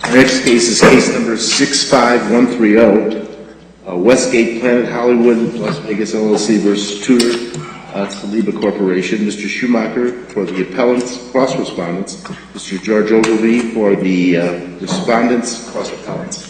Our next case is case number 65130, Westgate Planet Hollywood Las Vegas LLC versus Tudor Saliba Corporation. Mr. Schumacher for the appellants, cross-respondents. Mr. George Ogilvie for the respondents, cross-appellants.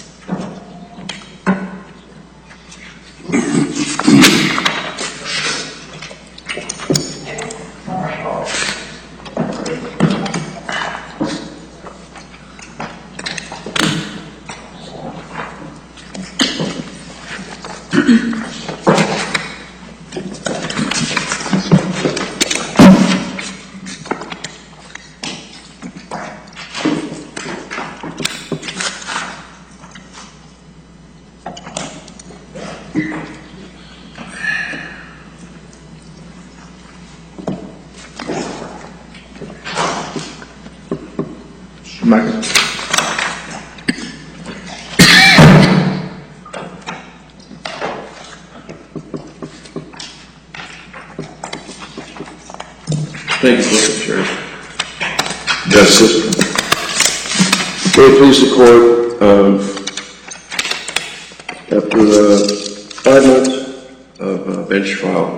Thank you, Mr. Chair. Justice. Very pleased to court. After 5 months of bench trial,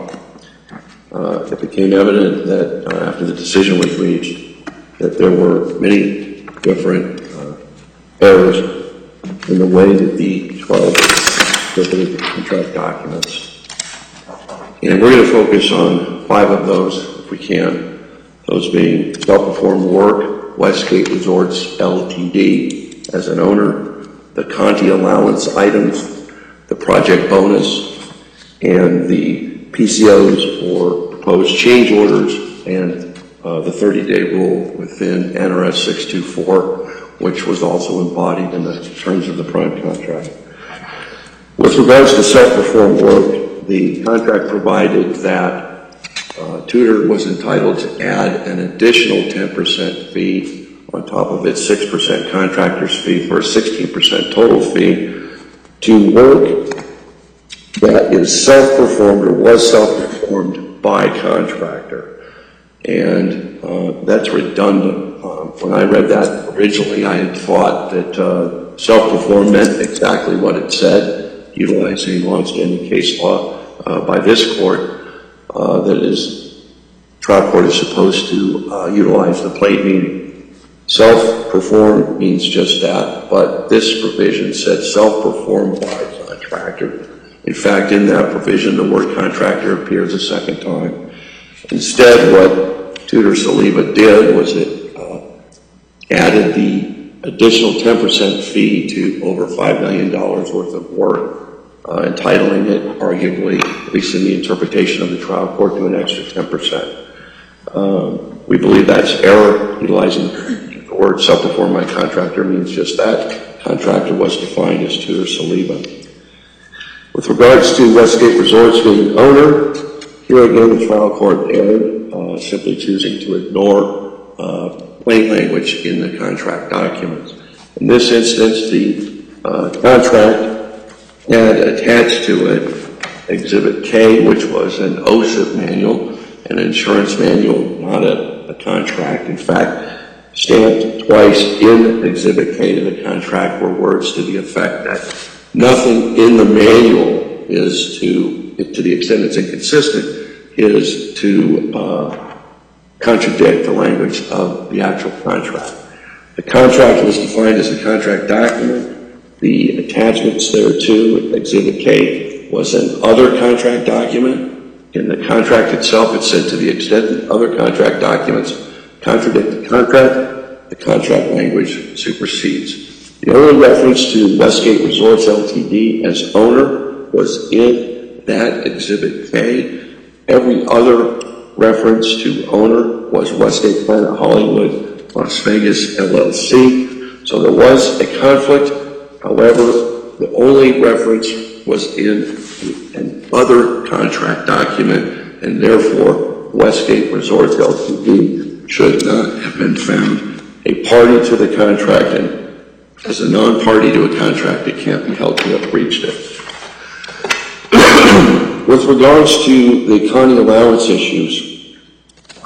it became evident that after the decision was reached, that there were many different errors in the way that the trial interpreted the contract documents. And we're going to focus on 5 of those, if we can. Those being self-performed work, Westgate Resorts Ltd. as an owner, the Conti allowance items, the project bonus, and the PCOs for proposed change orders, and the 30-day rule within NRS 624, which was also embodied in the terms of the prime contract. With regards to self-performed work, the contract provided that Tudor was entitled to add an additional 10% fee on top of its 6% contractor's fee for a 16% total fee to work that is self-performed or was self-performed by contractor. And that's redundant. When I read that originally, I had thought that self-performed meant exactly what it said, utilizing long-standing case law by this court, that is, trial court is supposed to utilize the plain meaning. Self-performed means just that, but this provision said self-performed by contractor. In fact, in that provision, the word contractor appears a second time. Instead, what Tudor Saliba did was it added the additional 10% fee to over $5 million worth of work, entitling it, arguably, at least in the interpretation of the trial court, to an extra 10%. We believe that's error. Utilizing the word self-performed by contractor means just that. Contractor was defined as Tudor Saliba. With regards to Westgate Resorts being owner, here again the trial court erred, simply choosing to ignore plain language in the contract documents. In this instance, the contract had attached to it Exhibit K, which was an OSIP manual, an insurance manual, not a contract. In fact, stamped twice in Exhibit K to the contract were words to the effect that nothing in the manual is to the extent it's inconsistent, is to contradict the language of the actual contract. The contract was defined as a contract document. The attachments thereto, Exhibit K, was an other contract document. In the contract itself, it said to the extent that other contract documents contradict the contract language supersedes. The only reference to Westgate Resorts Ltd. as owner was in that Exhibit K. Every other reference to owner was Westgate Planet Hollywood Las Vegas LLC. So there was a conflict. However, the only reference was in an other contract document, and therefore Westgate Resorts Ltd. should not have been found a party to the contract, and as a non-party to a contract, it can't be held to have breached it. With regards to the Conti allowance issues,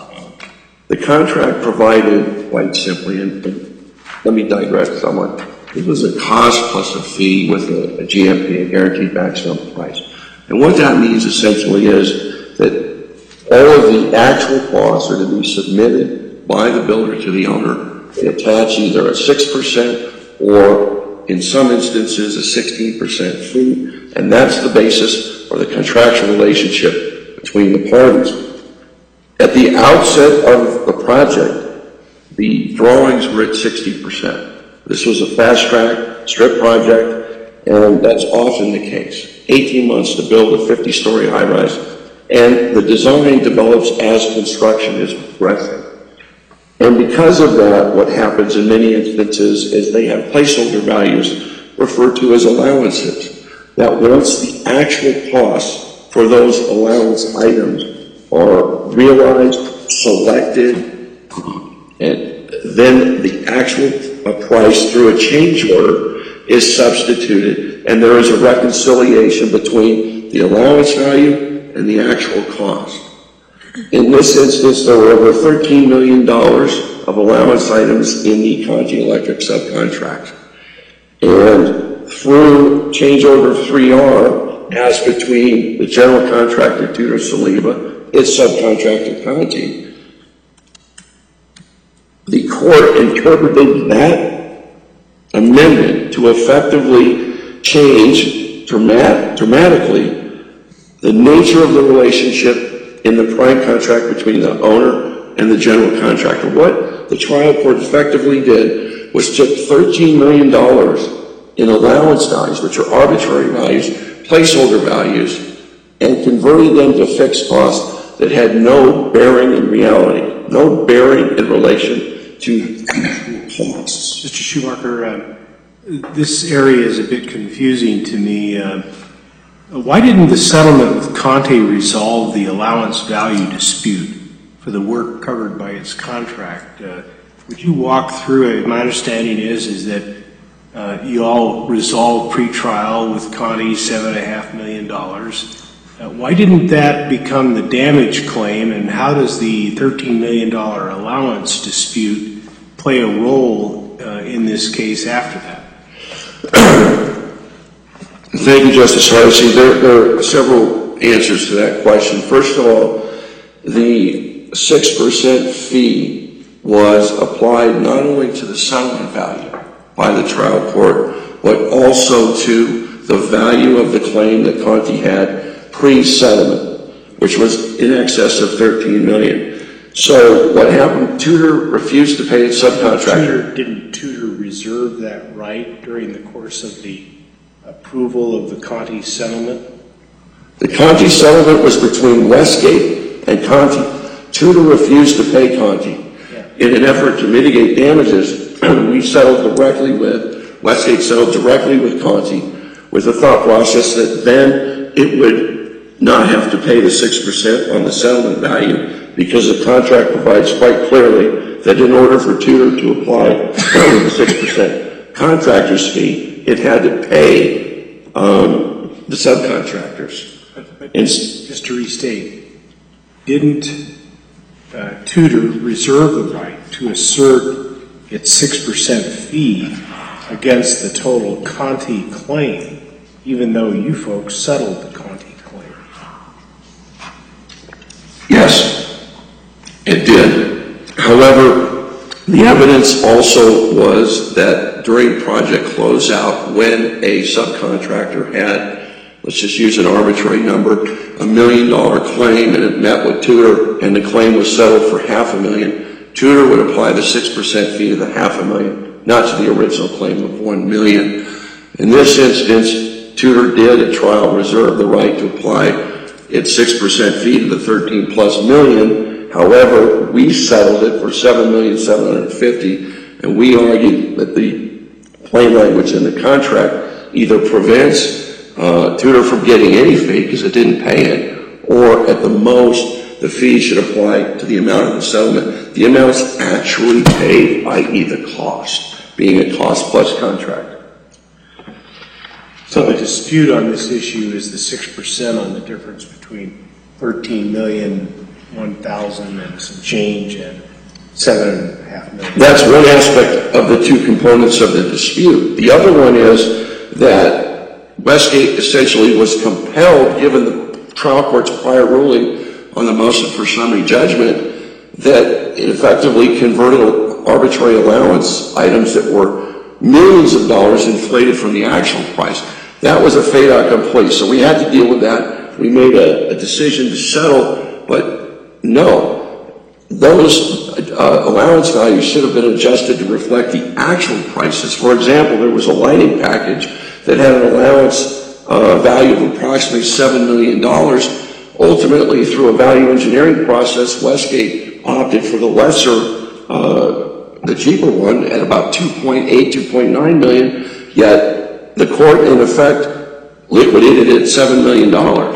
the contract provided quite simply, and let me digress somewhat. It was a cost plus a fee with a GMP, a guaranteed maximum price. And what that means essentially is that all of the actual costs are to be submitted by the builder to the owner. They attach either a 6% or, in some instances, a 16% fee. And that's the basis for the contractual relationship between the parties. At the outset of the project, the drawings were at 60%. This was a fast-track strip project, and that's often the case. 18 months to build a 50-story high-rise, and the design develops as construction is progressing. And because of that, what happens in many instances is they have placeholder values referred to as allowances, that once the actual costs for those allowance items are realized, selected, and then the actual price through a change order is substituted, and there is a reconciliation between the allowance value and the actual cost. In this instance, there were over $13 million of allowance items in the Conti Electric subcontract. And through change order 3R, as between the general contractor, Tutor Saliba, its subcontractor, Conti, the court interpreted that amendment to effectively change dramatically the nature of the relationship in the prime contract between the owner and the general contractor. What the trial court effectively did was took $13 million in allowance values, which are arbitrary values, placeholder values, and converted them to fixed costs that had no bearing in reality, no bearing in relation to actual costs. Mr. Schumacher, this area is a bit confusing to me. Why didn't the settlement with Conti resolve the allowance value dispute for the work covered by its contract? Would you walk through it? My understanding is that you all resolved pre-trial with Conti $7.5 million. Why didn't that become the damage claim, and how does the $13 million allowance dispute play a role in this case after that? Thank you, Justice Hardesty. There are several answers to that question. First of all, the 6% fee was applied not only to the settlement value by the trial court, but also to the value of the claim that Conti had pre-settlement, which was in excess of $13 million. So what happened? Tutor refused to pay its subcontractor. Didn't Tutor reserve that right during the course of the approval of the Conti settlement? The Conti settlement was between Westgate and Conti. Tutor refused to pay Conti. In an effort to mitigate damages, we settled directly with, Westgate settled directly with Conti with the thought process that then it would not have to pay the 6% on the settlement value, because the contract provides quite clearly that in order for Tutor to apply the 6% contractor's fee, it had to pay the subcontractors. Just to restate, didn't Tutor reserve the right to assert its 6% fee against the total Conti claim, even though you folks settled the Conti claim? Yes, it did. However, the evidence also was that during project closeout, when a subcontractor had, let's just use an arbitrary number, $1 million claim, and it met with Tutor, and the claim was settled for $500,000, Tutor would apply the 6% fee to the $500,000, not to the original claim of $1 million. In this instance, Tutor did at trial reserve the right to apply its 6% fee to the 13 plus million. However, we settled it for $7,750,000, and we argued that the plain language in the contract either prevents Tutor from getting any fee because it didn't pay it, or at the most, the fee should apply to the amount of the settlement. The amounts actually paid, i.e. the cost, being a cost plus contract. So the dispute on this issue is the 6% on the difference between $13,001,000 and some change and 7.5 million. That's one aspect of the two components of the dispute. The other one is that Westgate essentially was compelled, given the trial court's prior ruling on the motion for summary judgment, that it effectively converted arbitrary allowance items that were millions of dollars inflated from the actual price. That was a fait accompli. So we had to deal with that. We made a decision to settle, but no, those allowance values should have been adjusted to reflect the actual prices. For example, there was a lighting package that had an allowance value of approximately $7 million. Ultimately, through a value engineering process, Westgate opted for the lesser, the cheaper one at about 2.8, 2.9 million, yet the court, in effect, liquidated it at $7 million.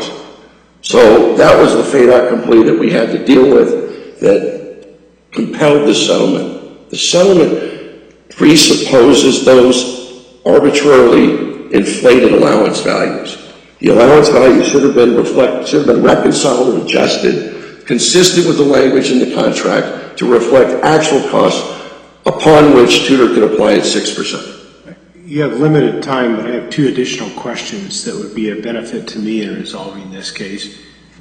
So that was the fait accompli that we had to deal with that compelled the settlement. The settlement presupposes those arbitrarily inflated allowance values. The allowance value should have been reconciled and adjusted, consistent with the language in the contract, to reflect actual costs upon which Tudor could apply at 6%. You have limited time, but I have two additional questions that would be a benefit to me in resolving this case.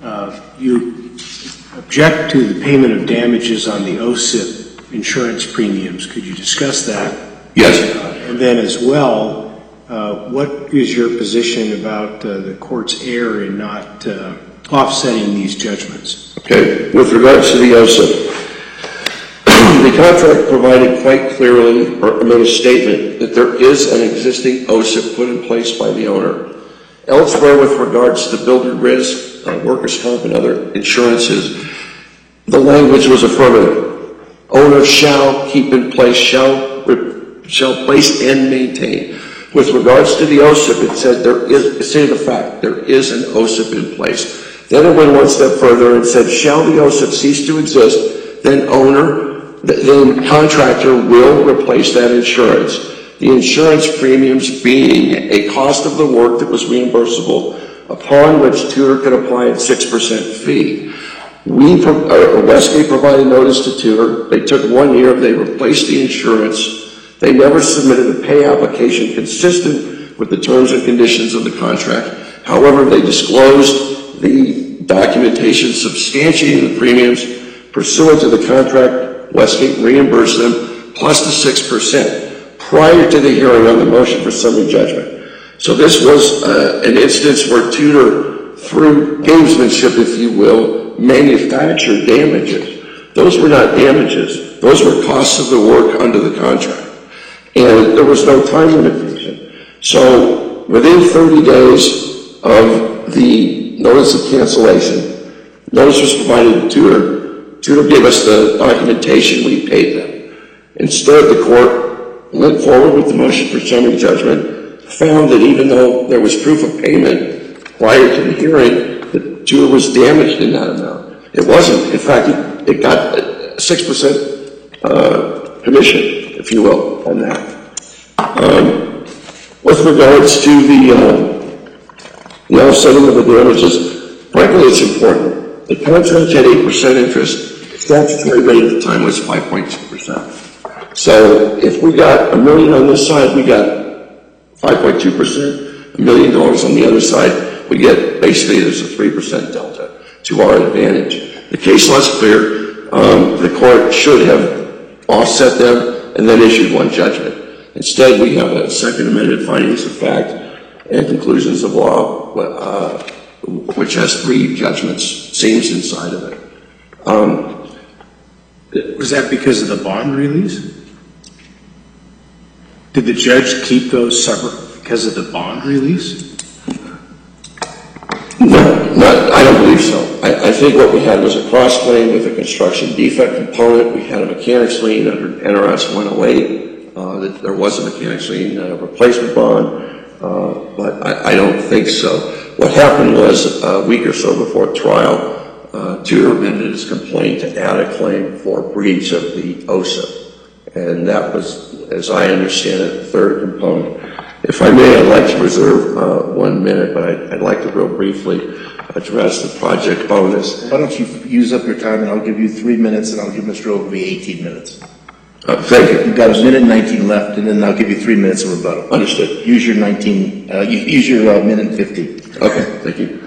You object to the payment of damages on the OSIP insurance premiums. Could you discuss that? Yes. And then as well, what is your position about the court's error in not offsetting these judgments? Okay. With regards to the OSIP, the contract provided quite clearly, or made a statement, that there is an existing OSIP put in place by the owner. Elsewhere, with regards to builder risk, workers' comp, and other insurances, the language was affirmative. Owner shall keep in place, shall place and maintain. With regards to the OSIP, it said stated the fact, there is an OSIP in place. Then it went one step further and said, shall the OSIP cease to exist, then contractor will replace that insurance. The insurance premiums being a cost of the work that was reimbursable, upon which Tudor could apply a 6% fee. Westgate provided notice to Tudor. They took 1 year. They replaced the insurance. They never submitted a pay application consistent with the terms and conditions of the contract. However, they disclosed the documentation substantiating the premiums pursuant to the contract. Westgate reimbursed them plus the 6% prior to the hearing on the motion for summary judgment. So this was an instance where Tudor, through gamesmanship, if you will, manufactured damages. Those were not damages. Those were costs of the work under the contract. And there was no time limitation. So within 30 days of the notice of cancellation, notice was provided to Tudor. Tudor gave us the documentation. We paid them. Instead, the court went forward with the motion for summary judgment, found that even though there was proof of payment prior to the hearing, that Tudor was damaged in that amount. It wasn't. In fact, it got a 6% commission, if you will, on that. With regards to the offsetting of the damages, frankly, it's important. The contract had 8% interest. The statutory rate at the time was 5.2%. So if we got $1 million on this side, we got 5.2%. $1 million on the other side, we get basically there's a 3% delta to our advantage. The case law is clear. The court should have offset them and then issued one judgment. Instead, we have a second amended findings of fact and conclusions of law, which has 3 judgments, seams inside of it. Was that because of the bond release? Did the judge keep those separate because of the bond release? No, I don't believe so. I think what we had was a cross-claim with a construction defect component. We had a mechanics lien under NRS 108. That there was a mechanics lien replacement bond, but I don't think so. What happened was a week or so before trial, Tudor amended his complaint to add a claim for breach of the OSIP. And that was, as I understand it, the third component. If I may, I'd like to reserve 1 minute, but I'd like to real briefly address the project bonus. Why don't you use up your time, and I'll give you 3 minutes, and I'll give Mr. Ogilvie 18 minutes. Thank you. You've got a minute and 19 left, and then I'll give you 3 minutes of rebuttal. Understood. Use your 19, use your minute and 50. Okay, thank you.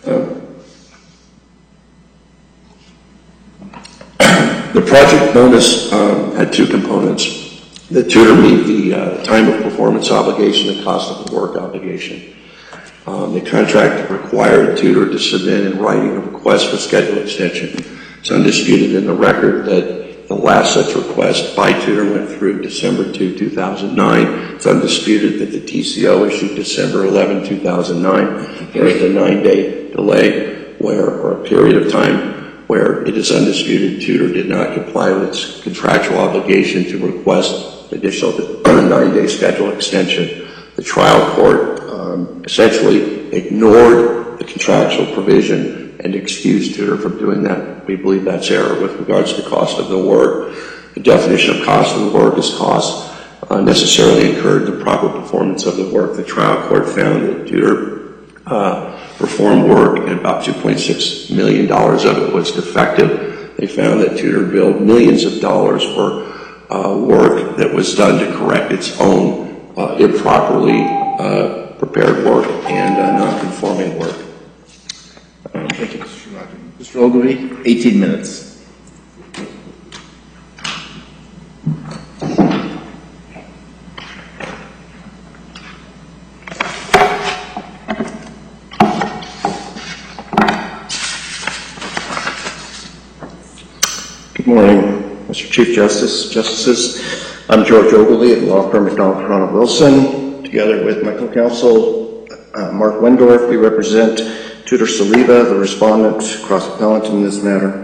The project bonus had two components. The tutor meet the time of performance obligation, the cost of the work obligation. The contract required the tutor to submit in writing a request for schedule extension. It's undisputed in the record that the last such request by tutor went through December 2, 2009. It's undisputed that the TCO issued December 11, 2009. There is a 9-day delay or a period of time where it is undisputed tutor did not comply with its contractual obligation to request additional 9-day schedule extension. The trial court essentially ignored the contractual provision and excused tutor from doing that. We believe that's error with regards to the cost of the work. The definition of cost of the work is cost necessarily incurred in the proper performance of the work. The trial court found that tutor performed work and about $2.6 million of it was defective. They found that tutor billed millions of dollars for work that was done to correct its own improperly prepared work and non-conforming work. Thank you, Mr. Schumacher. Mr. Ogilvie, 18 minutes. Good morning, Mr. Chief Justice, Justices. I'm George Ogilvie at law firm McDonald Toronto Wilson. Together with my co-counsel, Mark Wendorf, we represent Tutor Saliba, the respondent, cross-appellant in this matter.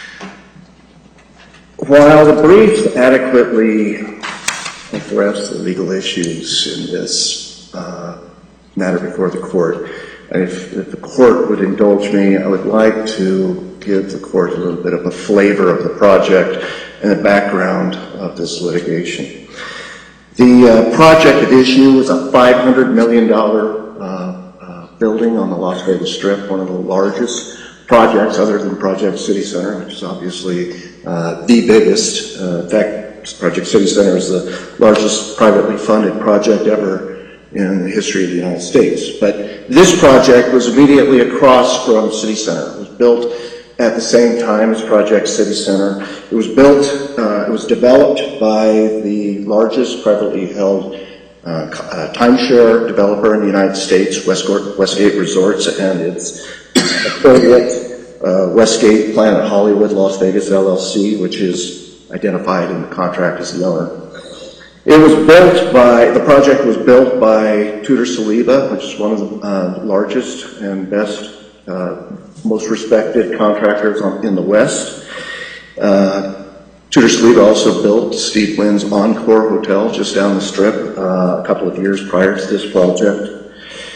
While the brief adequately addressed the legal issues in this matter before the court, if the court would indulge me, I would like to give the court a little bit of a flavor of the project and the background of this litigation. The project at issue is a $500 million building on the Las Vegas Strip, one of the largest projects other than Project City Center, which is obviously the biggest. In fact, Project City Center is the largest privately funded project ever in the history of the United States. But this project was immediately across from City Center. It was built at the same time as Project City Center. It was built, it was developed by the largest privately held timeshare developer in the United States, Westgate Resorts, and its affiliate, Westgate Planet Hollywood Las Vegas LLC, which is identified in the contract as the owner. It was built by, the project was built by Tutor Saliba, which is one of the largest and best, most respected contractors in the West. Tutor Saliba also built Steve Wynn's Encore Hotel just down the strip a couple of years prior to this project.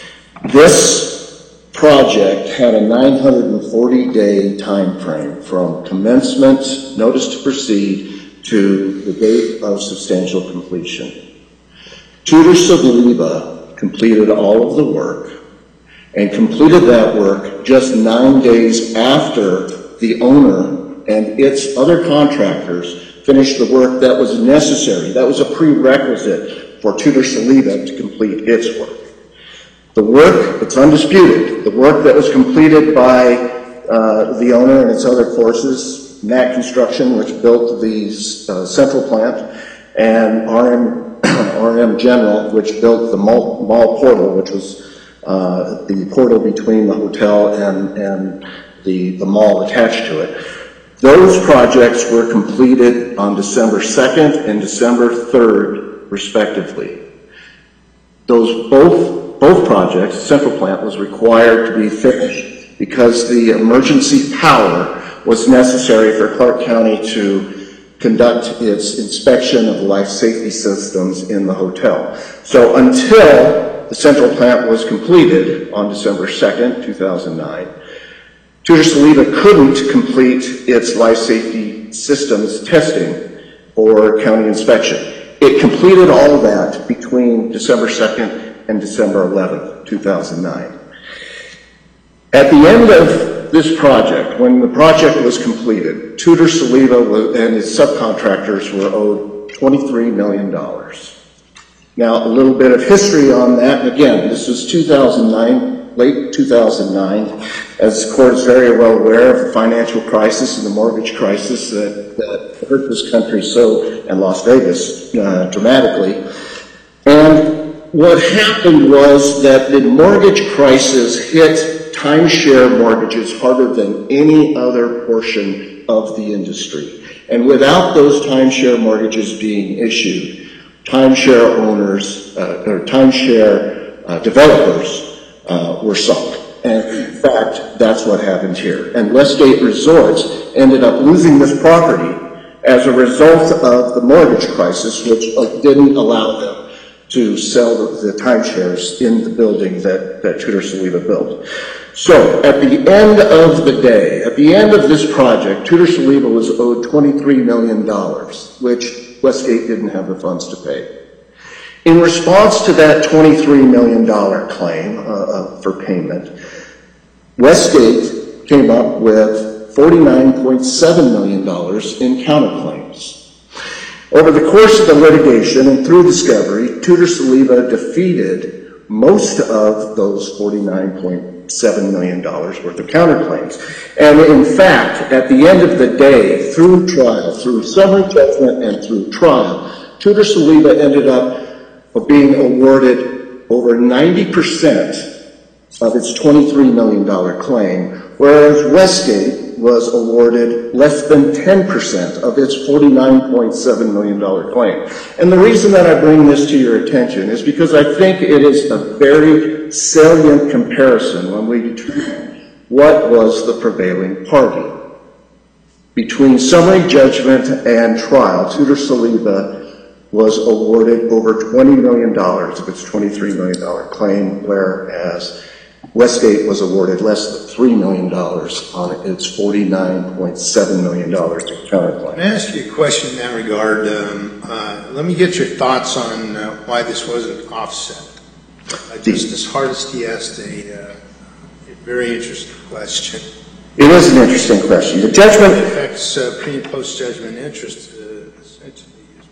This project had a 940-day time frame from commencement, notice to proceed, to the date of substantial completion. Tutor Saliba completed all of the work and completed that work just 9 days after the owner and its other contractors finished the work that was necessary. That was a prerequisite for Tutor Saliba to complete its work. The work, it's undisputed, the work that was completed by the owner and its other forces, Nat Construction, which built the central plant, and RM General, which built the mall portal, which was the portal between the hotel and the mall attached to it. Those projects were completed on December 2nd and December 3rd, respectively. Those both projects, Central Plant was required to be finished because the emergency power was necessary for Clark County to conduct its inspection of the life safety systems in the hotel. So until the Central Plant was completed on December 2nd, 2009, Tutor Saliba couldn't complete its life safety systems testing or county inspection. It completed all of that between December 2nd and December 11th, 2009. At the end of this project, when the project was completed, Tudor Saliba and his subcontractors were owed $23 million. Now, a little bit of history on that. Again, this was 2009, late 2009. As the court is very well aware of the financial crisis and the mortgage crisis that hurt this country and Las Vegas dramatically. And what happened was that the mortgage crisis hit timeshare mortgages harder than any other portion of the industry. And without those timeshare mortgages being issued, timeshare owners or timeshare developers were sunk. And in fact, that's what happened here. And Westgate Resorts ended up losing this property as a result of the mortgage crisis, which didn't allow them to sell the timeshares in the building that Tudor Saliba built. So at the end of the day, at the end of this project, Tudor Saliba was owed $23 million, which Westgate didn't have the funds to pay. In response to that $23 million claim for payment, Westgate came up with $49.7 million in counterclaims. Over the course of the litigation and through discovery, Tudor Saliba defeated most of those $49.7 million worth of counterclaims. And in fact, at the end of the day, through trial, through summary judgment and through trial, Tudor Saliba ended up being awarded over 90% of its $23 million claim, whereas Westgate was awarded less than 10% of its $49.7 million claim. And the reason that I bring this to your attention is because I think it is a very salient comparison when we determine what was the prevailing party. Between summary judgment and trial, Tudor Saliba was awarded over $20 million of its $23 million claim, whereas Westgate was awarded less than $3 million on its $49.7 million in counterclaim. Can I ask you a question in that regard? Let me get your thoughts on why this wasn't offset. Justice Hardesty asked a very interesting question. It is an interesting question. The judgment It affects pre- and post-judgment interest essentially as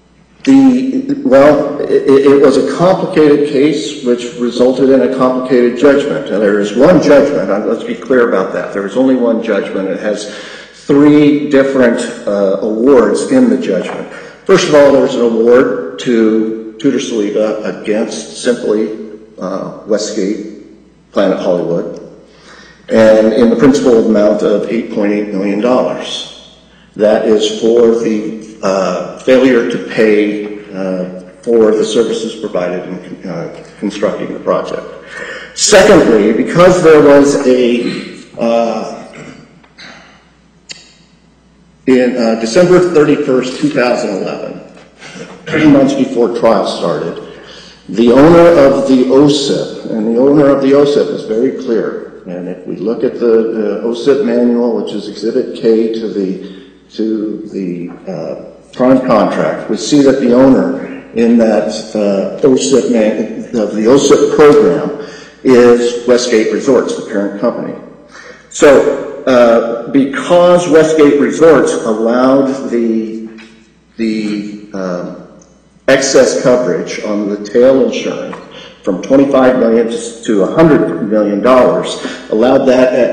Well, well. it was a complicated case which resulted in a complicated judgment. And there is one judgment, let's be clear about that. There is only one judgment. It has three different awards in the judgment. First of all, there's an award to Tudor Saliba against simply Westgate Planet Hollywood, and in the principal amount of $8.8 million. That is for the failure to pay for the services provided in constructing the project. Secondly, because there was in December 31st, 2011, 3 months before trial started, the owner of the OSIP, and the owner of the OSIP is very clear, and if we look at the OSIP manual, which is Exhibit K to the prime contract, we see that the owner in that OSIP program is Westgate Resorts, the parent company. So, because Westgate Resorts allowed the excess coverage on the tail insurance from $25 million to $100 million, allowed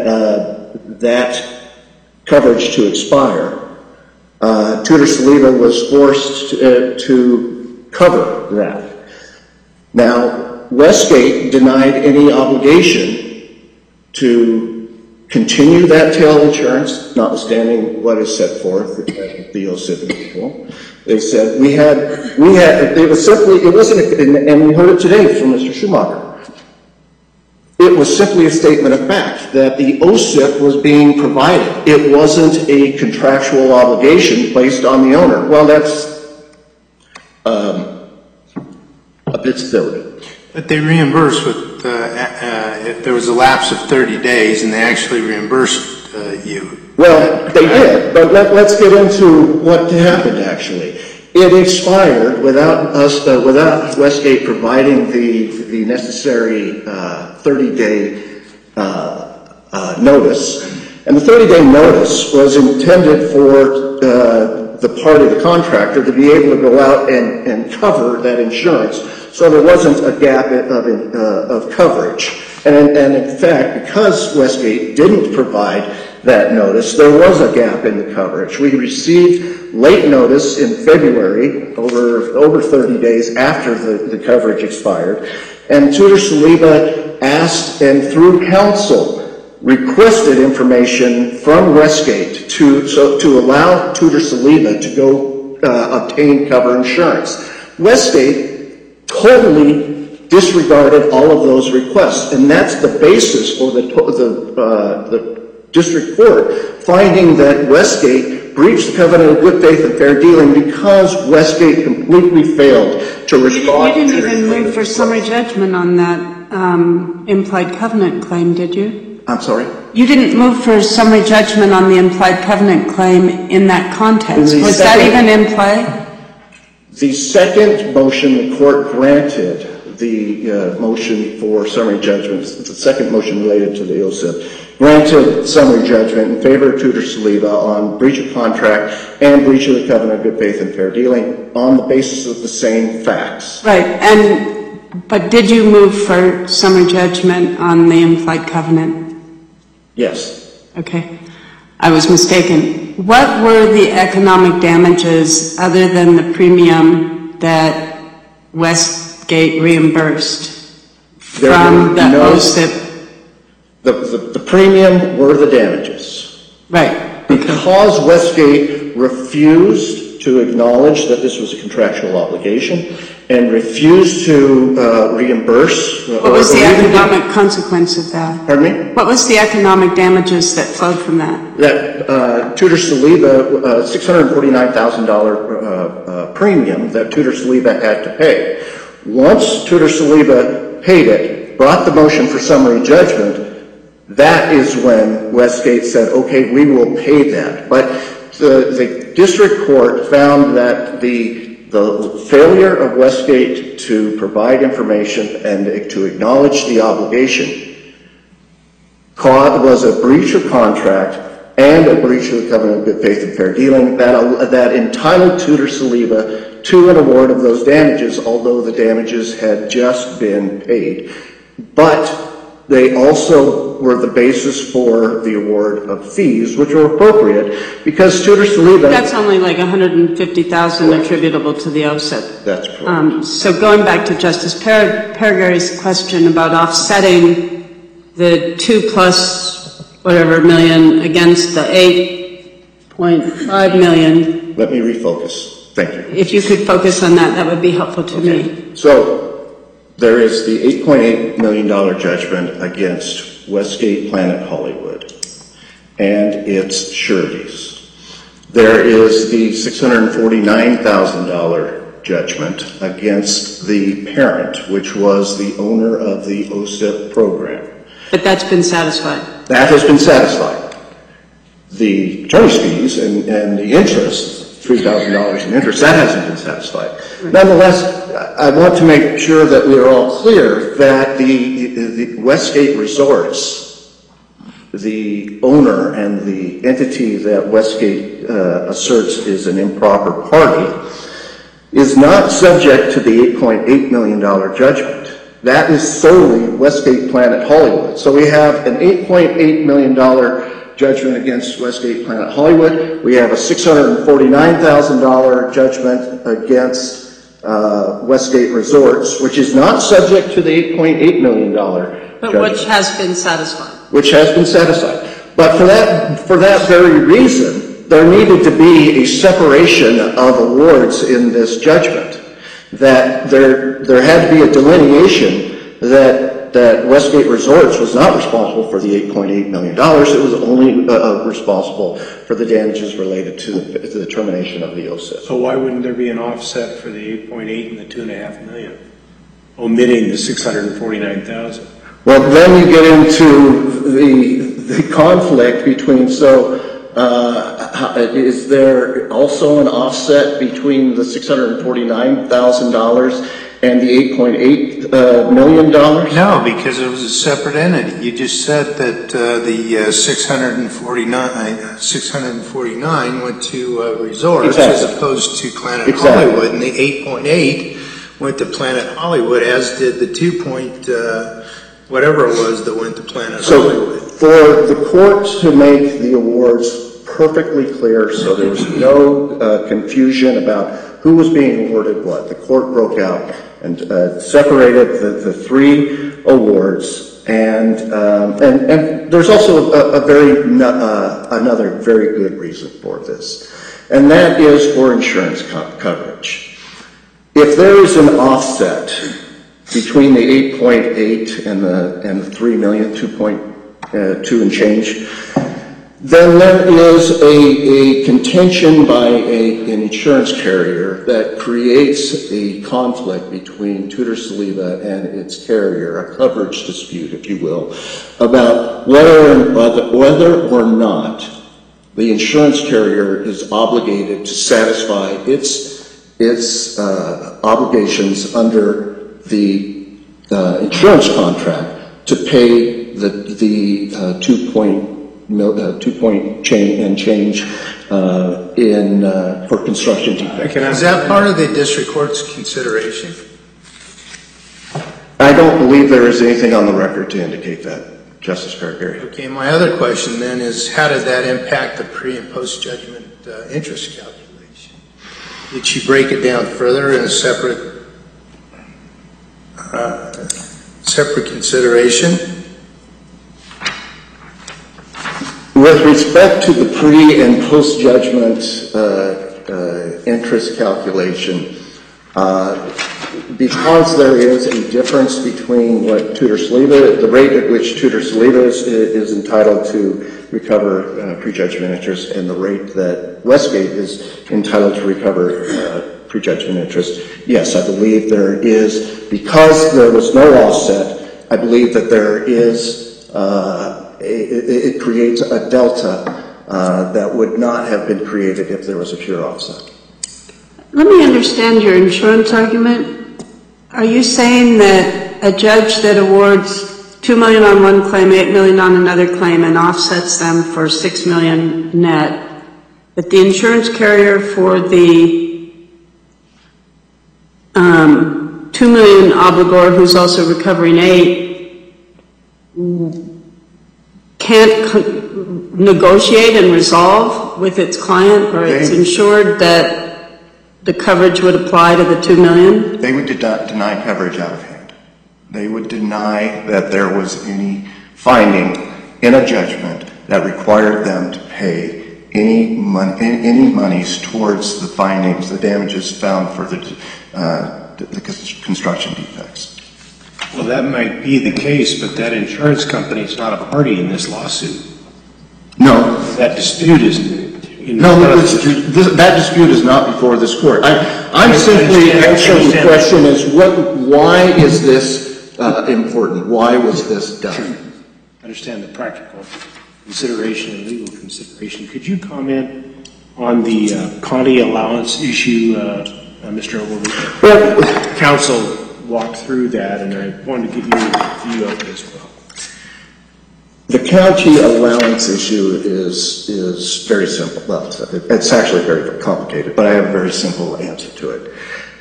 that coverage to expire, Tudor Saliba was forced to cover that. Now, Westgate denied any obligation to continue that tail insurance, notwithstanding what is set forth in the OSIP manual. They said it wasn't, and we heard it today from Mr. Schumacher. It was simply a statement of fact that the OSIP was being provided. It wasn't a contractual obligation placed on the owner. Well, that's a bit silly. But they reimbursed with, if there was a lapse of 30 days, and they actually reimbursed you. Well, they did, but let's get into what happened actually. It expired without Westgate providing the necessary 30-day notice. And the 30-day notice was intended for the party, the contractor, to be able to go out and cover that insurance, so there wasn't a gap of coverage. And in fact, because Westgate didn't provide that notice, there was a gap in the coverage. We received late notice in February, over 30 days after the coverage expired, and Tudor-Saliba asked, and through counsel, requested information from Westgate to allow Tudor-Saliba to go obtain cover insurance. Westgate totally disregarded all of those requests, and that's the basis for the district court finding that Westgate breached the covenant of good faith and fair dealing because Westgate completely failed to respond. You didn't even move for summary judgment on that implied covenant claim, did you? I'm sorry? You didn't move for summary judgment on the implied covenant claim in that context. Was that even in play? The second motion, the court granted the motion for summary judgment, the second motion related to the OSIP, granted summary judgment in favor of Tudor-Saliba on breach of contract and breach of the covenant of good faith and fair dealing on the basis of the same facts. Right, but did you move for summary judgment on the implied covenant? Yes. Okay. I was mistaken. What were the economic damages other than the premium that Westgate reimbursed from the OSIP? The premium were the damages. Right. Because Westgate refused to acknowledge that this was a contractual obligation and refused to reimburse. What was the economic consequence of that? Pardon me? What was the economic damages that flowed from that? That Tudor-Saliba, $649,000 premium that Tudor-Saliba had to pay. Once Tudor-Saliba paid it, brought the motion for summary judgment, that is when Westgate said, okay, we will pay that. But the district court found that the failure of Westgate to provide information and to acknowledge the obligation was a breach of contract and a breach of the covenant of good faith and fair dealing that entitled Tudor-Saliba to an award of those damages, although the damages had just been paid. But they also were the basis for the award of fees, which were appropriate because Tudor-Saliba... That's only like $150,000 attributable to the OSIP. That's correct. So going back to Justice Paragary's question about offsetting the 2+ million against the 8.5 million. Let me refocus. Thank you. If you could focus on that, that would be helpful to me. So there is the $8.8 million judgment against Westgate Planet Hollywood and its sureties. There is the $649,000 judgment against the parent, which was the owner of the OSIP program. But that's been satisfied. That has been satisfied. The attorney's fees and the interest, $3,000 in interest, that hasn't been satisfied. Right. Nonetheless, I want to make sure that we are all clear that the Westgate Resorts, the owner and the entity that Westgate asserts is an improper party, is not subject to the $8.8 million judgment. That is solely Westgate Planet Hollywood. So we have an $8.8 million judgment against Westgate Planet Hollywood. We have a $649,000 judgment against Westgate Resorts, which is not subject to the $8.8 million judgment. But which has been satisfied. Which has been satisfied. But for that very reason, there needed to be a separation of awards in this judgment. That there had to be a delineation that Westgate Resorts was not responsible for the $8.8 million. It was only responsible for the damages related to the termination of the OSIP. So why wouldn't there be an offset for the 8.8 and the $2.5 million, omitting the $649,000? Well, then you get into the conflict between, is there also an offset between the $649,000 and the $8.8 million? No, because it was a separate entity. You just said that the 649 went to Resorts Exactly. as opposed to Planet Exactly. Hollywood, and the 8.8 went to Planet Hollywood, as did the 2. Whatever it was that went to Planet So Hollywood. for the court to make the awards perfectly clear so there was no confusion about who was being awarded what, the court broke out and separated the 3 awards, and there's also another very good reason for this, and that is for insurance coverage. If there is an offset between the 8.8 and the 3 million, 2.2 and change, then there is a contention by an insurance carrier that creates a conflict between Tutor-Saliba and its carrier, a coverage dispute, if you will, about whether or not the insurance carrier is obligated to satisfy its obligations under the insurance contract to pay the 2 point change for construction defects. Is that part of the district court's consideration? I don't believe there is anything on the record to indicate that, Justice Carrier. Okay, my other question then is, how did that impact the pre- and post-judgment interest calculation? Did she break it down further in a separate consideration? With respect to the pre- and post-judgment interest calculation, because there is a difference between what Tutor-Saliba, the rate at which Tutor-Saliba is entitled to recover prejudgment interest, and the rate that Westgate is entitled to recover prejudgment interest, yes, I believe there is, because there was no offset, I believe that there is it creates a delta that would not have been created if there was a pure offset. Let me understand your insurance argument. Are you saying that a judge that awards $2 million on one claim, $8 million on another claim, and offsets them for $6 million net, that the insurance carrier for the $2 million obligor, who's also recovering $8, can't negotiate and resolve with its client or its insured that the coverage would apply to the $2 million? They would deny coverage out of hand. They would deny that there was any finding in a judgment that required them to pay any monies towards the findings, the damages found for the construction defects. Well, that might be the case, but that insurance company is not a party in this lawsuit. No. That dispute isn't. That dispute is not before this court. I'm simply answering the question is why is this important? Why was this done? I understand the practical consideration and legal consideration. Could you comment on the Conti allowance issue, Mr. Ogilvie? Well, Counsel walked through that, and I wanted to get your view of it as well. the county allowance issue is very simple. Well, it's actually very complicated, but I have a very simple answer to it.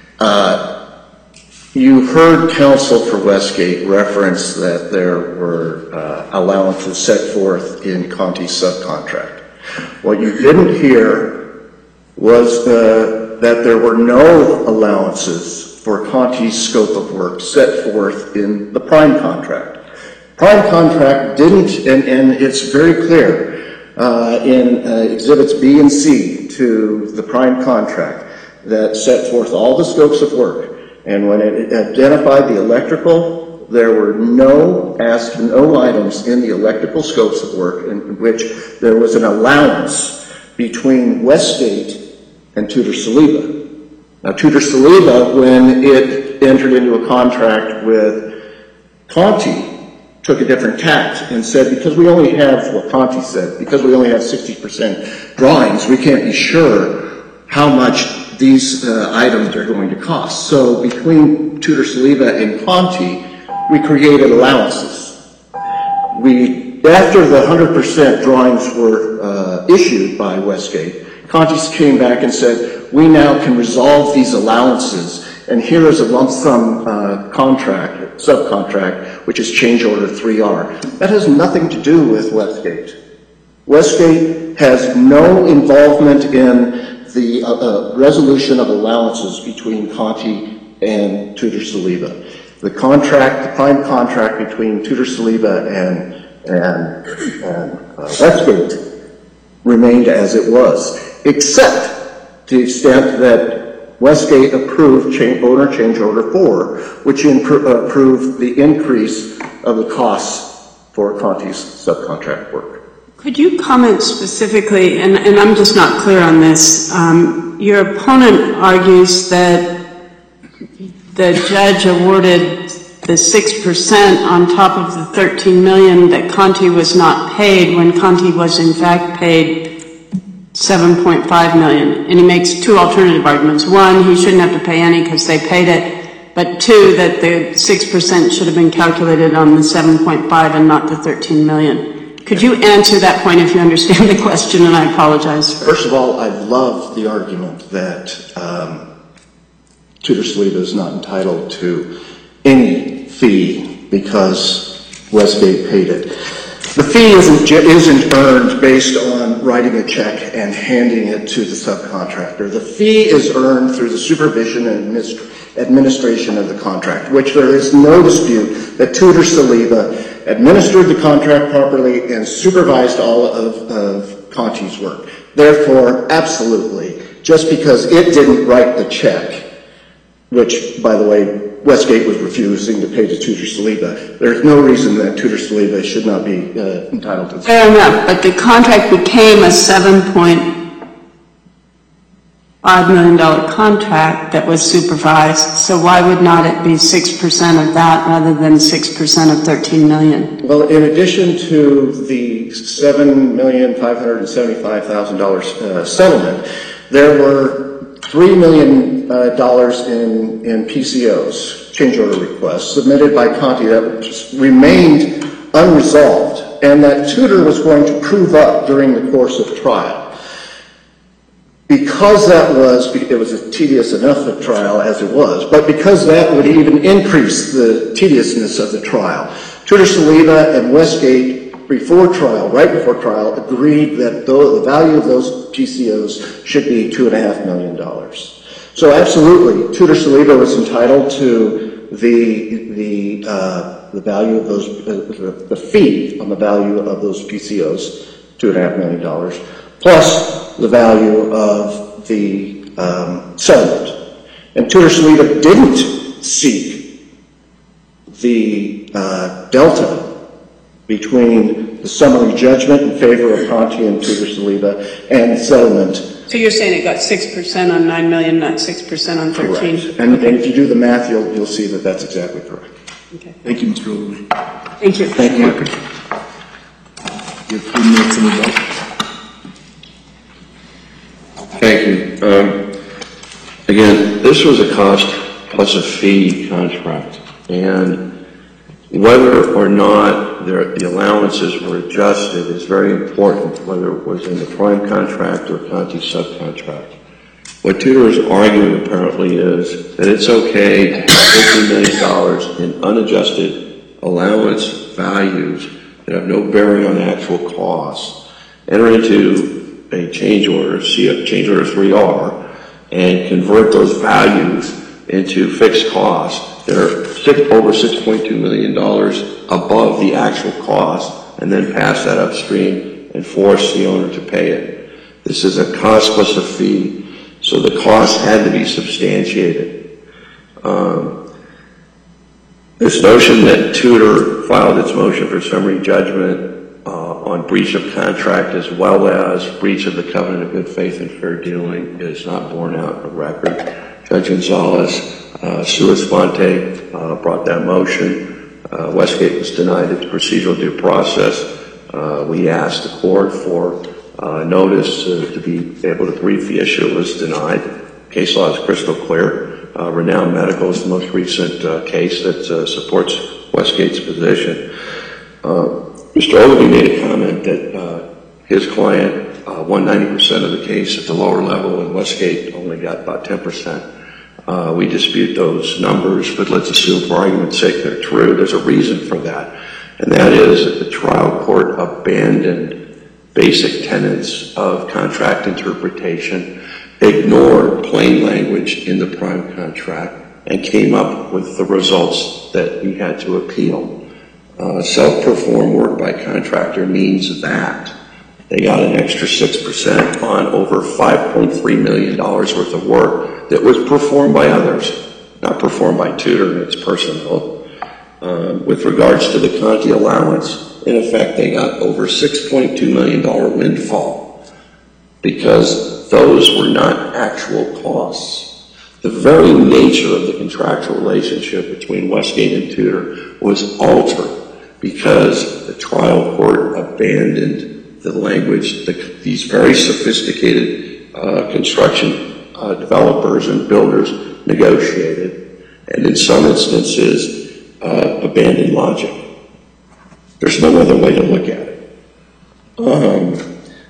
You heard counsel for Westgate reference that there were allowances set forth in Conti's subcontract. What you didn't hear was that there were no allowances for Conti's scope of work set forth in the prime contract. Prime contract didn't, and it's very clear in Exhibits B and C to the prime contract that set forth all the scopes of work. And when it identified the electrical, there were no items in the electrical scopes of work in which there was an allowance between Westgate and Tutor-Saliba. Now, Tutor-Saliba, when it entered into a contract with Conti, took a different tact and said, because we only have, what Conti said, because we only have 60% drawings, we can't be sure how much these items are going to cost. So between Tudor Saliba and Conti, we created allowances. After the 100% drawings were issued by Westgate, Conti came back and said, we now can resolve these allowances, and here is a lump sum subcontract, which is change order 3R. That has nothing to do with Westgate. Westgate has no involvement in the resolution of allowances between Conti and Tudor Saliba. The prime contract between Tudor Saliba and Westgate remained as it was, except to the extent that Westgate approved owner change order 4, which approved the increase of the costs for Conti's subcontract work. Could you comment specifically, and I'm just not clear on this, your opponent argues that the judge awarded the 6% on top of the $13 million that Conti was not paid when Conti was in fact paid $7.5 million. And he makes two alternative arguments. One, he shouldn't have to pay any because they paid it. But two, that the 6% should have been calculated on the 7.5 and not the 13 million. Could you answer that point if you understand the question, and I apologize. First of all, I love the argument that Tudor Saliba is not entitled to any fee because Westgate paid it. The fee isn't earned based on writing a check and handing it to the subcontractor. The fee is earned through the supervision and administration of the contract, which there is no dispute that Tudor Saliba administered the contract properly and supervised all of Conti's work. Therefore, absolutely, just because it didn't write the check, which, by the way, Westgate was refusing to pay to Tudor Saliba, there's no reason that Tudor Saliba should not be entitled to. Fair enough, but the contract became a $7.5 million contract that was supervised, so why would not it be 6% of that rather than 6% of $13 million? Well, in addition to the $7,575,000 settlement, there were $3 million in PCOs, change order requests, submitted by Conti that just remained unresolved and that Tudor was going to prove up during the course of trial. Because it was a tedious enough a trial as it was, but because that would even increase the tediousness of the trial, Tudor Saliba and Westgate right before trial, agreed that the value of those PCOs should be $2.5 million. So absolutely, Tudor Saliba was entitled to the value of those, the fee on the value of those PCOs, $2.5 million, plus the value of the settlement. And Tudor Saliba didn't seek the delta between the summary judgment in favor of Conti and Tudor Saliba and settlement. So you're saying it got 6% on $9 million, not 6% on 13? Correct. And if you do the math, you'll see that that's exactly correct. Okay. Thank you, Mr. Overby. Thank you. Thank you. You have 3 minutes in the vote. Thank you. Again, this was a cost plus a fee contract, and whether or not the allowances were adjusted is very important, whether it was in the prime contract or Conti's subcontract. What Tudor is arguing apparently is that it's okay to have $50 million in unadjusted allowance values that have no bearing on actual costs, enter into a change order 3R, and convert those values into fixed costs that are over $6.2 million above the actual cost, and then pass that upstream and force the owner to pay it. This is a cost plus a fee, so the cost had to be substantiated. This notion that Tudor filed its motion for summary judgment on breach of contract as well as breach of the covenant of good faith and fair dealing is not borne out in the record. Judge Gonzalez, sua sponte, brought that motion. Westgate was denied its procedural due process. We asked the court for notice to be able to brief the issue. It was denied. case law is crystal clear. Renown Medical is the most recent case that supports Westgate's position. Mr. Ogilvie made a comment that his client won 90% of the case at the lower level, and Westgate only got about 10%. We dispute those numbers, but let's assume for argument's sake they're true. There's a reason for that, and that is that the trial court abandoned basic tenets of contract interpretation, ignored plain language in the prime contract, and came up with the results that we had to appeal. Self-performed work by contractor means that they got an extra 6% on over $5.3 million worth of work that was performed by others, not performed by Tudor and its personnel. With regards to the Conte allowance, in effect, they got over $6.2 million windfall because those were not actual costs. The very nature of the contractual relationship between Westgate and Tudor was altered because the trial court abandoned the language that these very sophisticated construction developers and builders negotiated, and in some instances abandoned logic. There's no other way to look at it.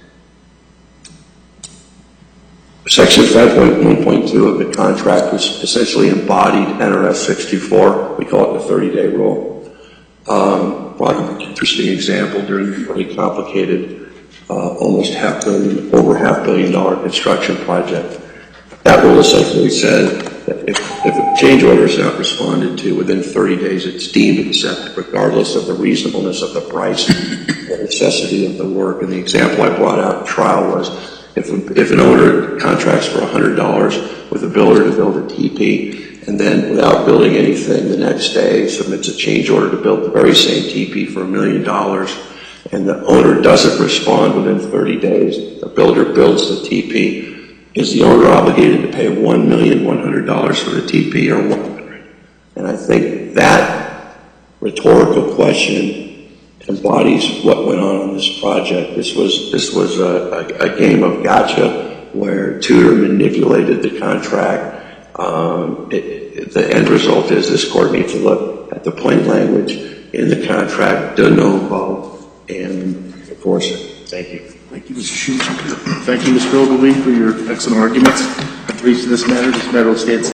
Section 5.1.2 of the contract was essentially embodied NRS 64. We call it the 30-day rule. Brought up an interesting example during a pretty complicated, over $500 million construction project. That rule essentially said that if a change order is not responded to within 30 days, it's deemed accepted, regardless of the reasonableness of the price or necessity of the work. And the example I brought out in trial was if an owner contracts for $100 with a builder to build a TP, and then without building anything the next day submits a change order to build the very same TP for $1 million, and the owner doesn't respond within 30 days, the builder builds the TP, is the owner obligated to pay $1,100,000 for the TP or $100,000? And I think that rhetorical question embodies what went on this project. This was a game of gotcha where Tudor manipulated the contract. The end result is this court needs to look at the plain language in the contract, de novo, and enforce it. Thank you. Thank you, Mr. Schumacher. Thank you, Mr. Ogilvie, for your excellent arguments. Briefs to this matter will stand.